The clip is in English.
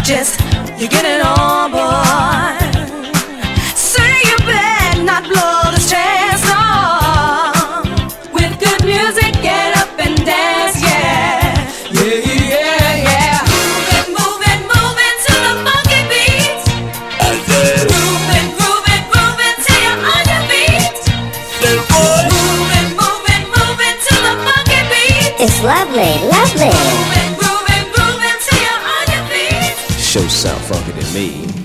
just you get it on, boy. Say you better not blow the stress, no. With good music, get up and dance, yeah. Yeah, yeah, yeah. Moving, moving, moving to the funky beat. Grooving, grooving, grooving till you're on your feet. Moving, moving, moving to the funky beat. It's lovely, lovely. Grooving, grooving, grooving till you're on your feet. Show sound funky to me.